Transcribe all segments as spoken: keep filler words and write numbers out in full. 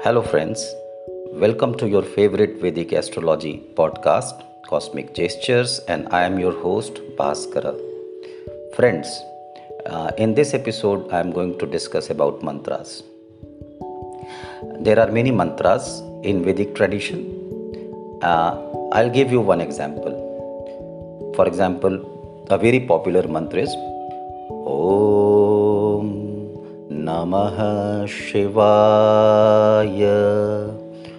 Hello, friends. Welcome to your favorite Vedic astrology podcast, Cosmic Gestures, and I am your host, Bhaskara. Friends, uh, in this episode, I am going to discuss about mantras. There are many mantras in Vedic tradition. Uh, I'll give you one example. For example, a very popular mantra is Om Namah Shivaya.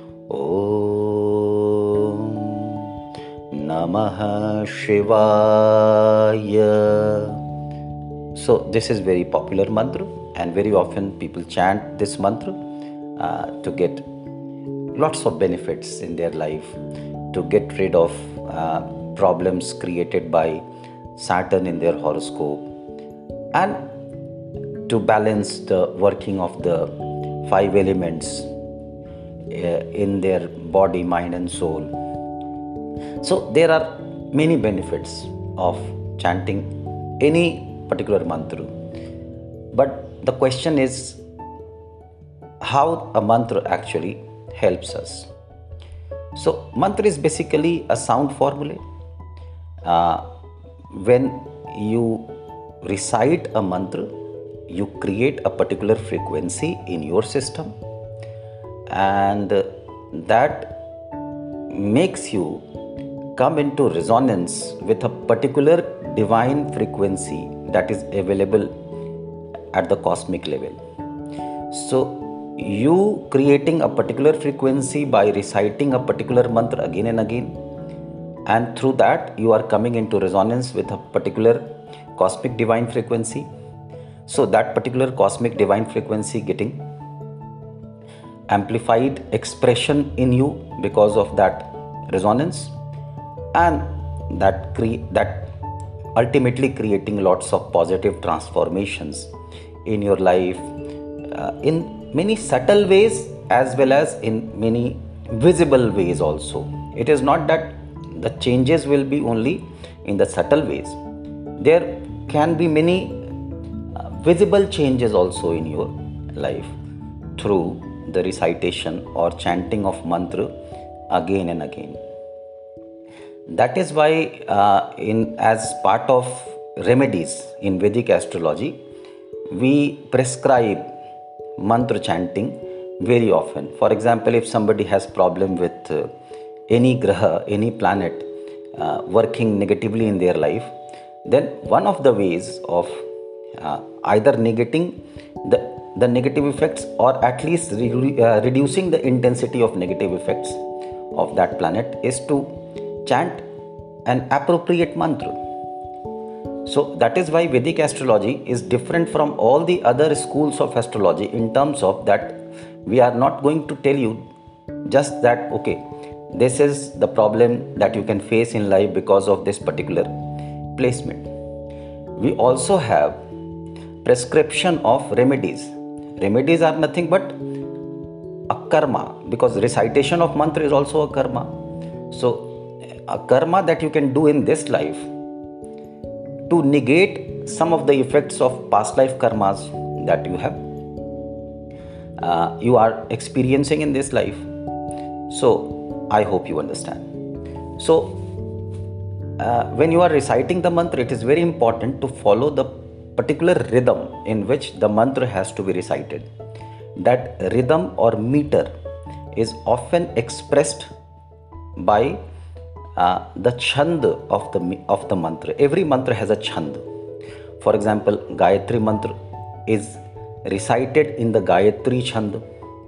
Om Namah Shivaya. So this is very popular mantra, and very often people chant this mantra uh, to get lots of benefits in their life, to get rid of uh, problems created by Saturn in their horoscope, and to balance the working of the five elements uh, in their body, mind and soul. So there are many benefits of chanting any particular mantra, but the question is how a mantra actually helps us. So mantra is basically a sound formula. Uh, when you recite a mantra, you create a particular frequency in your system, and that makes you come into resonance with a particular divine frequency that is available at the cosmic level. So you creating a particular frequency by reciting a particular mantra again and again, and through that you are coming into resonance with a particular cosmic divine frequency. So that particular cosmic divine frequency getting amplified expression in you because of that resonance, and that cre- that ultimately creating lots of positive transformations in your life, uh, in many subtle ways as well as in many visible ways also. It is not that the changes will be only in the subtle ways. There can be many uh, visible changes also in your life through the recitation or chanting of mantra again and again. That is why uh, in as part of remedies in Vedic astrology, we prescribe mantra chanting very often. For example, if somebody has problem with uh, any graha, any planet uh, working negatively in their life, then one of the ways of uh, either negating the, the negative effects, or at least re- uh, reducing the intensity of negative effects of that planet, is to chant an appropriate mantra. So that is why Vedic astrology is different from all the other schools of astrology in terms of that we are not going to tell you just that, okay, this is the problem that you can face in life because of this particular placement. We also have prescription of remedies. Remedies are nothing but a karma, because recitation of mantra is also a karma. So a karma that you can do in this life to negate some of the effects of past life karmas that you have uh, you are experiencing in this life. So I hope you understand. So uh, when you are reciting the mantra, it is very important to follow the particular rhythm in which the mantra has to be recited. That rhythm or meter is often expressed by uh, the chand of the of the mantra. Every mantra has a chand. For example, Gayatri mantra is recited in the Gayatri chand,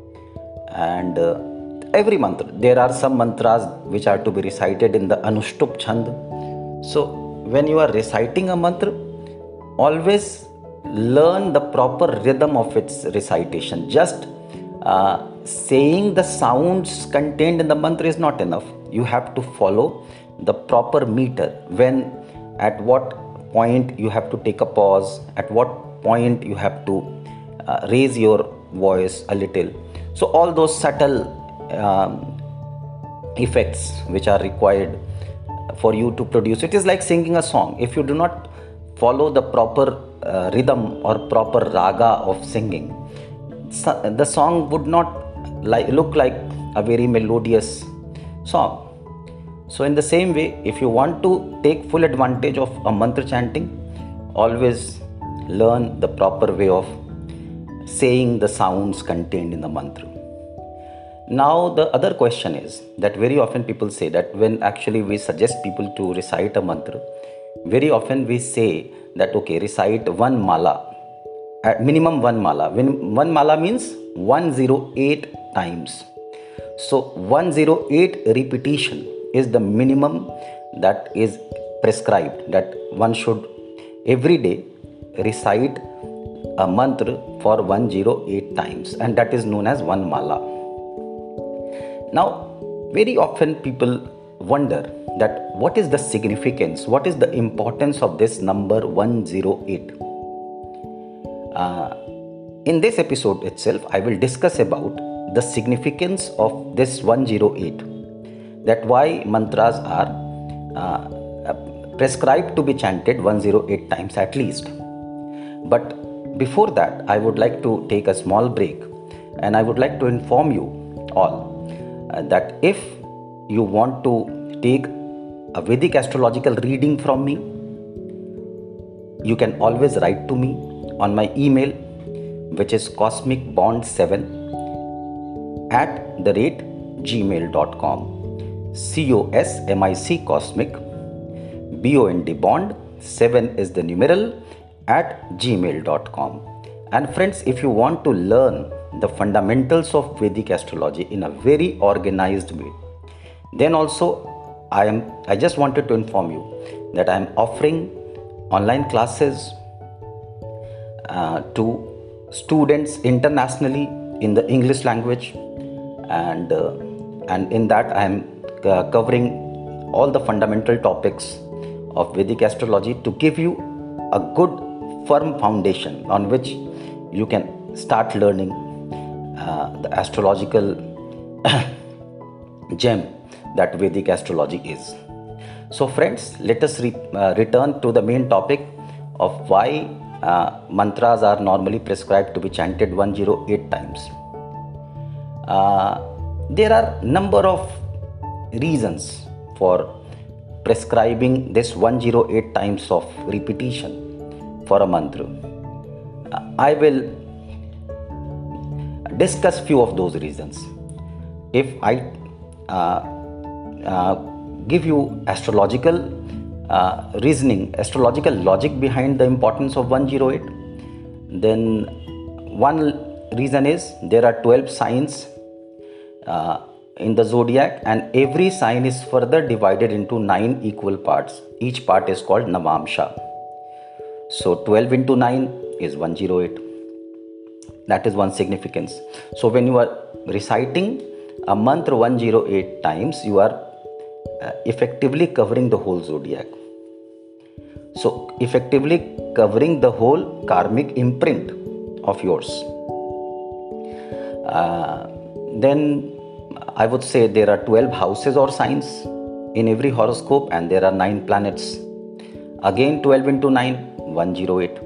and uh, every mantra, there are some mantras which are to be recited in the Anushtup chand. So when you are reciting a mantra, always learn the proper rhythm of its recitation. Just uh, saying the sounds contained in the mantra is not enough. You have to follow the proper meter. When, at what point you have to take a pause, at what point you have to uh, raise your voice a little. So all those subtle um, effects which are required for you to produce. It is like singing a song. If you do not follow the proper uh, rhythm or proper raga of singing, so the song would not like look like a very melodious song. So in the same way, if you want to take full advantage of a mantra chanting, always learn the proper way of saying the sounds contained in the mantra. Now the other question is that very often people say that when actually we suggest people to recite a mantra, very often we say that okay, recite one mala, at minimum one mala. When one mala means one hundred eight times. So one hundred eight repetition is the minimum that is prescribed, that one should every day recite a mantra for one hundred eight times, and that is known as one mala. Now, very often people wonder that what is the significance, what is the importance of this number one hundred eight. Uh, in this episode itself, I will discuss about the significance of this one hundred eight, that why mantras are uh, prescribed to be chanted one hundred eight times at least. But before that, I would like to take a small break, and I would like to inform you all uh, that if you want to take a Vedic astrological reading from me, you can always write to me on my email, which is cosmic bond seven at the rate gmail dot com. C O S M I C cosmic B O N D bond seven is the numeral at gmail dot com. And friends, if you want to learn the fundamentals of Vedic astrology in a very organized way, then also I am I just wanted to inform you that I am offering online classes uh, to students internationally in the English language, and uh, and in that I am uh, covering all the fundamental topics of Vedic astrology to give you a good firm foundation on which you can start learning uh, the astrological gem that Vedic astrology is. So friends, let us re- uh, return to the main topic of why uh, mantras are normally prescribed to be chanted one hundred eight times. Uh, there are number of reasons for prescribing this one hundred eight times of repetition for a mantra. Uh, I will discuss few of those reasons. If I uh, uh, give you astrological uh, reasoning, astrological logic behind the importance of one hundred eight, then one reason is there are twelve signs uh, in the zodiac, and every sign is further divided into nine equal parts. Each part is called Navamsha. So twelve into nine is one hundred eight. That is one significance. So when you are reciting a mantra one hundred eight times, you are uh, effectively covering the whole zodiac. So effectively covering the whole karmic imprint of yours. Uh, then I would say there are twelve houses or signs in every horoscope, and there are nine planets. Again, twelve into nine, one hundred eight.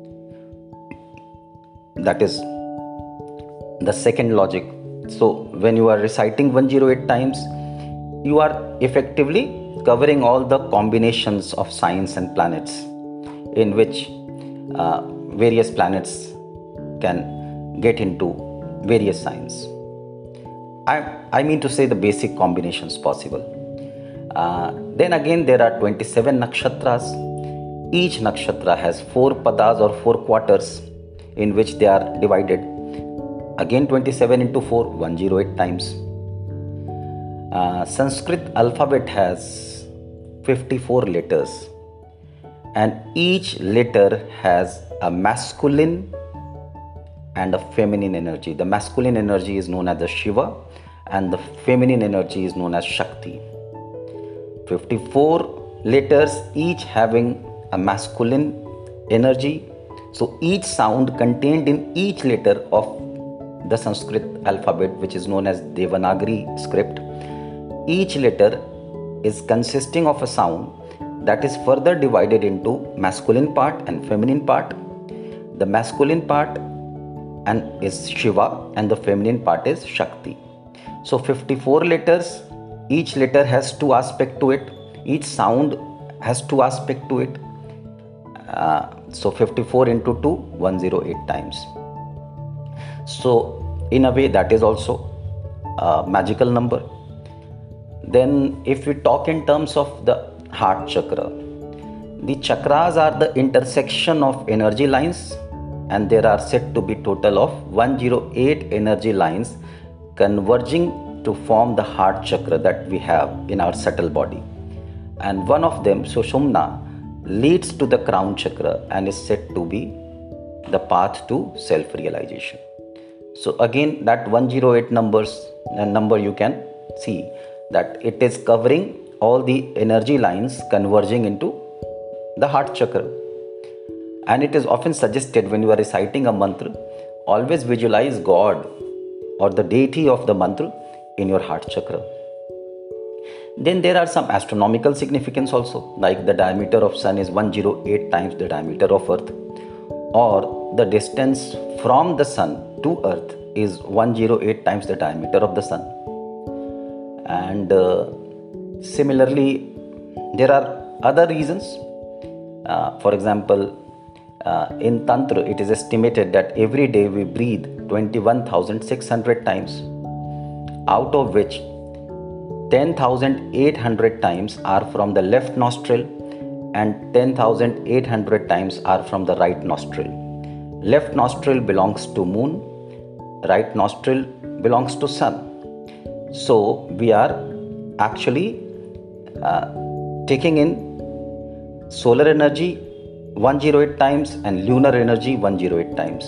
That is the second logic. So when you are reciting one hundred eight times, you are effectively covering all the combinations of signs and planets in which uh, various planets can get into various signs. I, I mean to say the basic combinations possible. Uh, then again, there are twenty-seven nakshatras. Each nakshatra has four padas or four quarters in which they are divided. Again, twenty-seven into four, one hundred eight times. Uh, Sanskrit alphabet has fifty-four letters, and each letter has a masculine and a feminine energy. The masculine energy is known as the Shiva, and the feminine energy is known as Shakti. fifty-four letters, each having a masculine energy. So each sound contained in each letter of the Sanskrit alphabet, which is known as Devanagari script, each letter is consisting of a sound that is further divided into masculine part and feminine part. The masculine part and is Shiva, and the feminine part is Shakti. So fifty-four letters, each letter has two aspects to it, each sound has two aspects to it. Uh, so fifty-four into two, one hundred eight times. So in a way that is also a magical number. Then if we talk in terms of the heart chakra, the chakras are the intersection of energy lines, and there are said to be total of one hundred eight energy lines converging to form the heart chakra that we have in our subtle body. And one of them, Sushumna, leads to the crown chakra and is said to be the path to self-realization. So again, that one hundred eight numbers, a number you can see that it is covering all the energy lines converging into the heart chakra. And it is often suggested when you are reciting a mantra, always visualize God or the deity of the mantra in your heart chakra. Then there are some astronomical significance also, like the diameter of sun is one hundred eight times the diameter of earth, or the distance from the sun to earth is one hundred eight times the diameter of the sun. And uh, similarly, there are other reasons. Uh, for example, uh, in Tantra, it is estimated that every day we breathe twenty-one thousand six hundred times, out of which ten thousand eight hundred times are from the left nostril and ten thousand eight hundred times are from the right nostril. Left nostril belongs to moon, right nostril belongs to sun. So we are actually uh, taking in solar energy one hundred eight times and lunar energy one hundred eight times.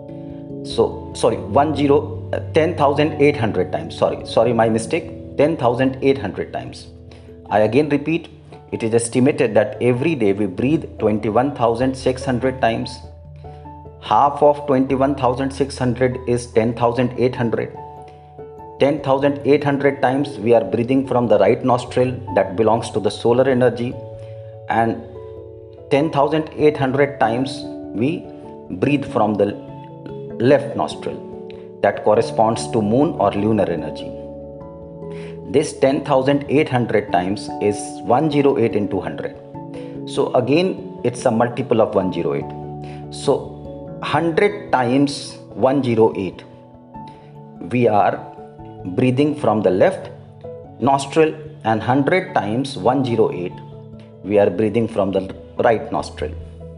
So sorry, ten thousand eight hundred times. Sorry, sorry, my mistake. ten thousand eight hundred times. I again repeat, it is estimated that every day we breathe twenty-one thousand six hundred times. Half of twenty-one thousand six hundred is ten thousand eight hundred. ten thousand eight hundred times we are breathing from the right nostril, that belongs to the solar energy, and ten thousand eight hundred times we breathe from the left nostril, that corresponds to moon or lunar energy. This ten thousand eight hundred times is one hundred eight into one hundred. So again, it's a multiple of one hundred eight. So one hundred times one hundred eight, we are breathing from the left nostril, and one hundred times one hundred eight, we are breathing from the right nostril.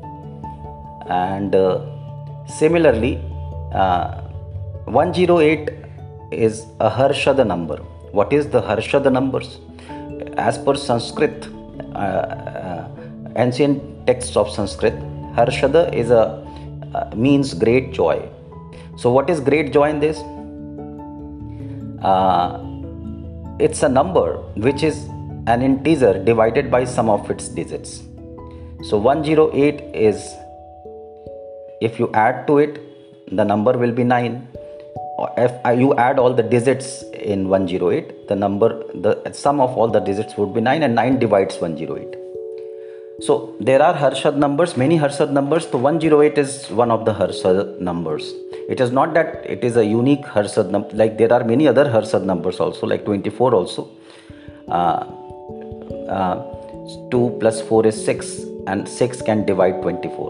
And uh, similarly, uh, one hundred eight is a Harshada number. What is the Harshada numbers? As per Sanskrit, uh, uh, ancient texts of Sanskrit, Harshada is a uh, means great joy. So what is great joy in this? Uh, it's a number which is an integer divided by sum of its digits. So one hundred eight is, if you add to it, the number will be nine. If you add all the digits in one hundred eight, the number, the sum of all the digits would be nine, and nine divides one hundred eight. So there are Harshad numbers, many Harshad numbers. So one hundred eight is one of the Harshad numbers. It is not that it is a unique Harshad number, like there are many other Harshad numbers also, like twenty-four also. Uh, uh, two plus four is six, and six can divide twenty-four.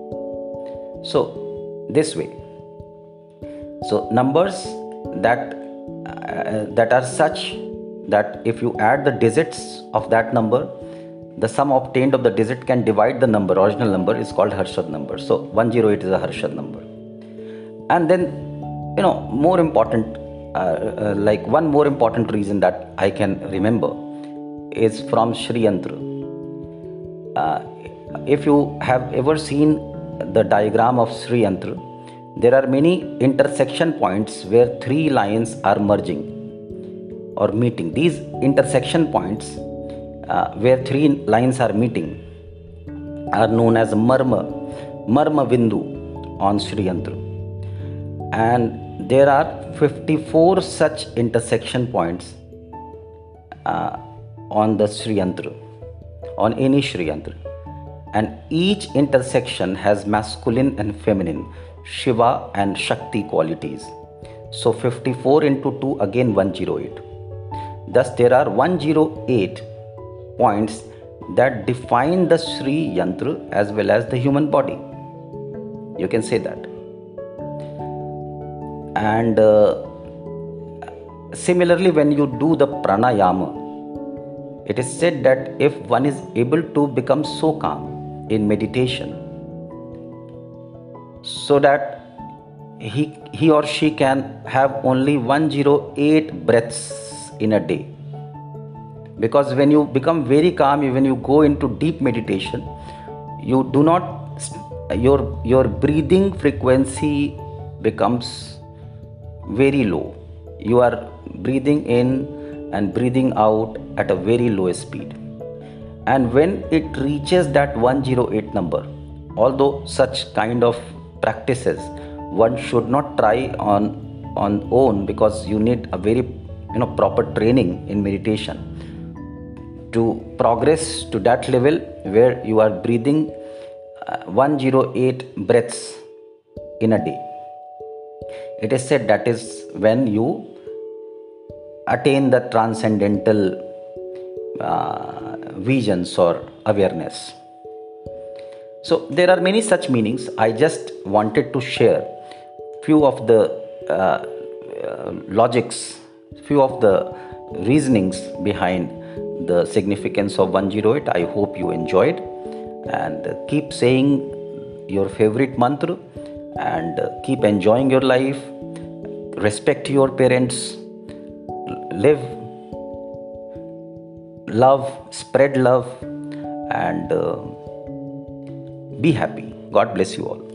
So this way. So numbers that uh, that are such that if you add the digits of that number, the sum obtained of the digit can divide the number, original number is called Harshad number. So one hundred eight is a Harshad number. And then, you know, more important, uh, uh, like one more important reason that I can remember is from Sri Yantra. Uh, if you have ever seen the diagram of Sri Yantra, there are many intersection points where three lines are merging or meeting. These intersection points uh, where three lines are meeting are known as Marma, Marma Bindu on Sri Yantra. And there are fifty-four such intersection points uh, on the Sri Yantra, on any Sri Yantra. And each intersection has masculine and feminine. Shiva and Shakti qualities. So fifty-four into two, again one hundred eight. Thus there are one hundred eight points that define the Sri Yantra as well as the human body. You can say that. And uh, similarly, when you do the pranayama, it is said that if one is able to become so calm in meditation, so that he, he or she can have only one hundred eight breaths in a day. Because when you become very calm, when you go into deep meditation, you do not, your, your breathing frequency becomes very low. You are breathing in and breathing out at a very low speed. And when it reaches that one hundred eight number, although such kind of practices one should not try on on own, because you need a very you know proper training in meditation to progress to that level where you are breathing uh, one hundred eight breaths in a day. It is said that is when you attain the transcendental uh, visions or awareness. So there are many such meanings. I just wanted to share few of the uh, uh, logics, few of the reasonings behind the significance of one hundred eight. I hope you enjoyed, and keep saying your favorite mantra, and keep enjoying your life. Respect your parents, live, love, spread love, and uh, be happy. God bless you all.